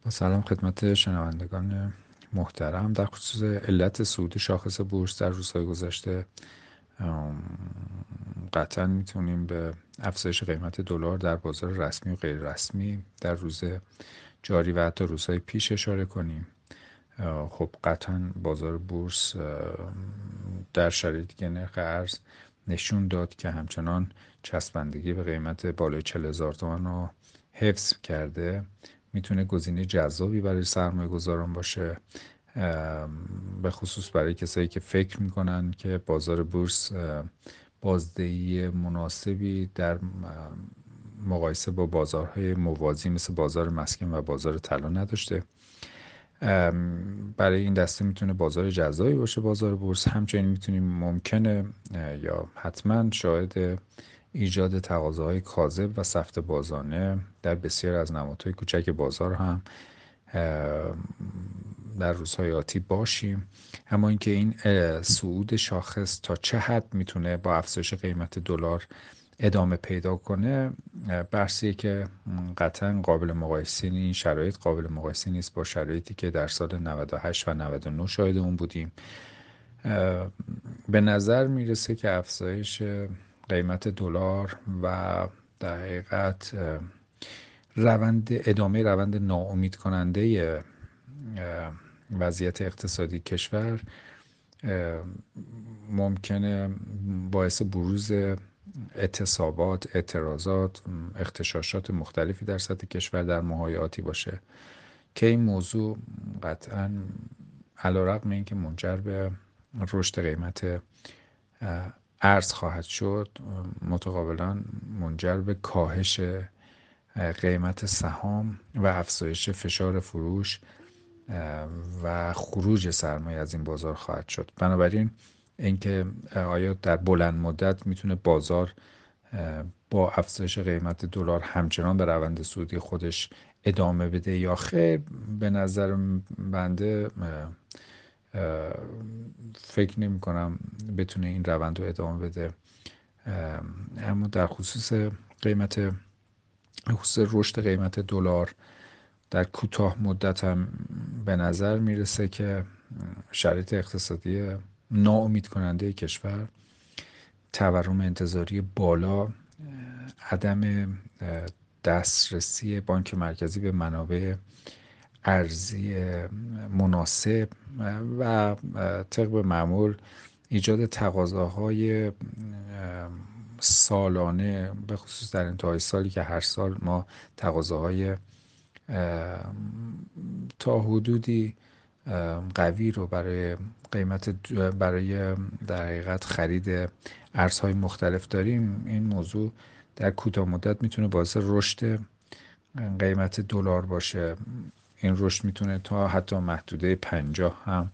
با سلام خدمت شنوندگان محترم. در خصوص علت صعود شاخص بورس در روزهای گذشته، ام، قطعا میتونیم به افزایش قیمت دلار در بازار رسمی و غیر رسمی در روز جاری و حتی روزهای پیش اشاره کنیم. خب قطعا بازار بورس در شرایطی که نرخ ارز نشون داد که همچنان چسبندگی به قیمت بالای 40,000 تومان رو حفظ کرده، میتونه گزینه جذابی برای سرمایه گذاران باشه، به خصوص برای کسایی که فکر میکنن که بازار بورس بازدهی مناسبی در مقایسه با بازارهای موازی مثل بازار مسکن و بازار طلا نداشته. برای این دسته میتونه بازار جذابی باشه بازار بورس. همچنین میتونیم ممکنه یا حتما شاهد ایجاد تقاضاهای کاذب و سفت بازانه در بسیار از نمادهای کوچک بازار هم در روزهای آتی باشیم. اما اینکه این صعود شاخص تا چه حد میتونه با افزایش قیمت دلار ادامه پیدا کنه، بحثیه که قطعا قابل مقایسه، این شرایط قابل مقایسه نیست با شرایطی که در سال 98 و 99 شاهد اون بودیم. به نظر میرسه که افزایش قیمت دلار و در حقیقت ادامه روند ناامید کننده وضعیت اقتصادی کشور ممکنه باعث بروز اعتصابات، اعتراضات، اغتشاشات مختلفی در سطح کشور در ماه‌های آتی باشه که این موضوع قطعاً علیرغم اینکه منجر به رشد قیمت ارز خواهد شد، متقابلا منجر به کاهش قیمت سهام و افزایش فشار فروش و خروج سرمایه از این بازار خواهد شد. بنابراین اینکه آیا در بلند مدت میتونه بازار با افزایش قیمت دلار همچنان به روند صعودی خودش ادامه بده یا خیر، به نظر بنده فکر نمی کنم بتونه این روند رو ادامه بده. اما در خصوص رشد قیمت دلار در کوتاه مدت هم به نظر میرسه که شرایط اقتصادی ناامید کننده کشور، تورم انتظاری بالا، عدم دسترسی بانک مرکزی به منابع ارزی مناسب و طبق معمول ایجاد تقاضاهای سالانه، به خصوص در انتهای سالی که هر سال ما تقاضاهای تا حدودی قوی رو برای در حقیقت خرید ارزهای مختلف داریم. این موضوع در کوتاه مدت میتونه باعث رشد قیمت دلار باشه. این رشد میتونه تا حتی محدوده 50 هم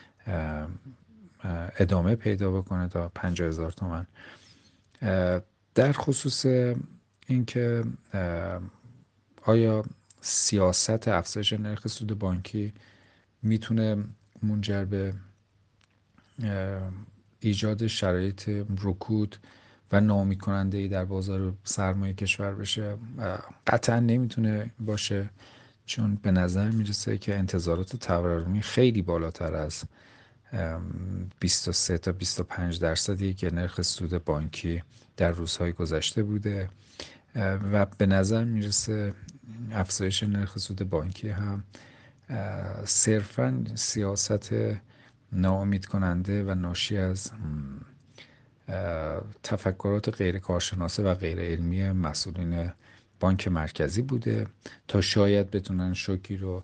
ادامه پیدا بکنه، تا 50,000 تومان. در خصوص اینکه آیا سیاست افزایش نرخ سود بانکی میتونه منجر به ایجاد شرایط رکود و ناامید کننده ای در بازار سرمایه کشور بشه، قطعا نمیتونه باشه، چون به نظر میرسه که انتظارات تورمی خیلی بالاتر از 23 تا 25% که نرخ سود بانکی در روزهای گذشته بوده و به نظر میرسه افزایش نرخ سود بانکی هم صرفاً سیاست ناامید کننده و ناشی از تفکرات غیر کارشناسه و غیر علمی مسئولین بانک مرکزی بوده تا شاید بتونن شوکی رو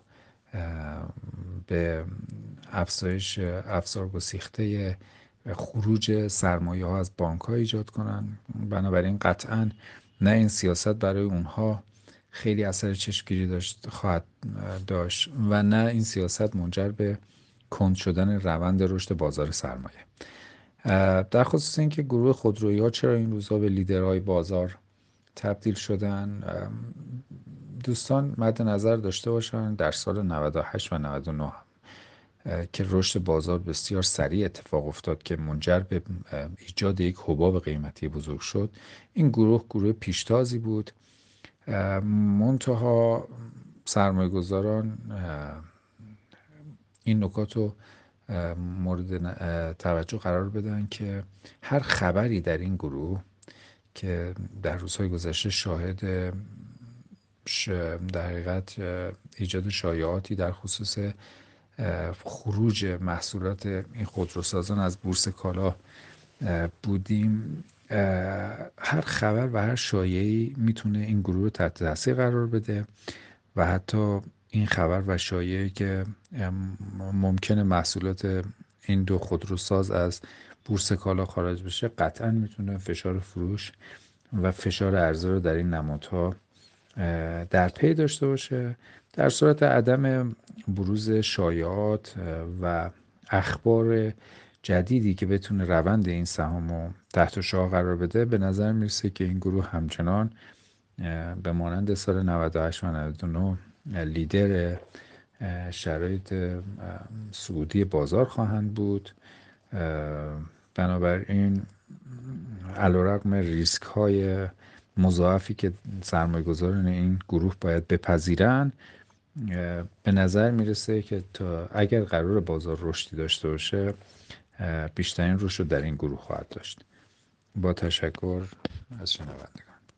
به افزار گسیخته خروج سرمایه ها از بانک ها ایجاد کنن. بنابراین قطعا نه این سیاست برای اونها خیلی اثر چشمگیری خواهد داشت و نه این سیاست منجر به کند شدن روند رشد بازار سرمایه. در خصوص اینکه گروه خودرویی ها چرا این روزها به لیدرهای بازار تبدیل شدن، دوستان مد نظر داشته باشن در سال 98 و 99 که رشد بازار بسیار سریع اتفاق افتاد که منجر به ایجاد یک حباب قیمتی بزرگ شد. این گروه پیشتازی بود، منتها سرمایه گذاران این نکات رو مورد توجه قرار بدن که هر خبری در این گروه که در روزهای گذشته شاهد در حقیقت ایجاد شایعاتی در خصوص خروج محصولات این خودروسازان از بورس کالا بودیم، هر خبر و هر شایعی میتونه این گروه رو تحت تاثیر قرار بده و حتی این خبر و شایعی که ممکنه محصولات این دو خودروساز از بورس کالا خارج بشه قطعا میتونه فشار فروش و فشار عرضه رو در این نمادها در پی داشته باشه. در صورت عدم بروز شایعات و اخبار جدیدی که بتونه روند این سهام رو تحت شعاع قرار بده، به نظر میرسه که این گروه همچنان به مانند سال 98 و 99 لیدر شرایط صعودی بازار خواهند بود. بنابراین علیرغم ریسک های مضاعفی که سرمایه گذاران این گروه باید بپذیرن، به نظر میرسه که تا اگر قرار بازار رشدی داشته باشه، بیشترین رشد رو در این گروه خواهد داشت. با تشکر از شنوندگان.